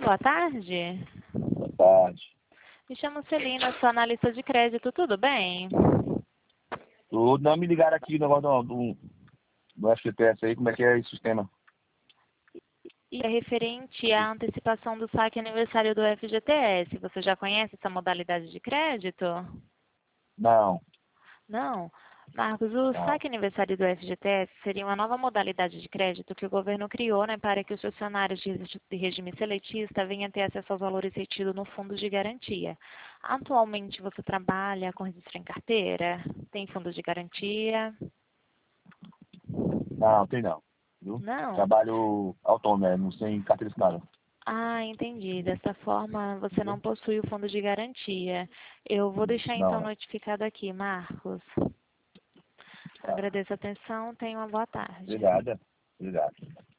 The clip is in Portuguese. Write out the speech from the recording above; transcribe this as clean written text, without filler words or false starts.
boa tarde. Boa tarde. Me chamo Celina, sou analista de crédito, tudo bem? Não me ligaram aqui o negócio do FGTS aí, como é que é esse sistema? E é referente à antecipação do saque aniversário do FGTS. Você já conhece essa modalidade de crédito? Não, Não. Marcos, o não. saque aniversário do FGTS seria uma nova modalidade de crédito que o governo criou, para que os funcionários de regime seletista venham a ter acesso aos valores retidos no fundo de garantia. Atualmente você trabalha com registro em carteira? Tem fundo de garantia? Não, tem não. Viu? Não? Trabalho autônomo, não sem carteira assinada. Ah, entendi. Dessa forma, você não Viu? possui o fundo de garantia. Eu vou deixar Não, então não. notificado aqui, Marcos. Tá. Agradeço a atenção. Tenha uma boa tarde. Obrigada. Obrigado.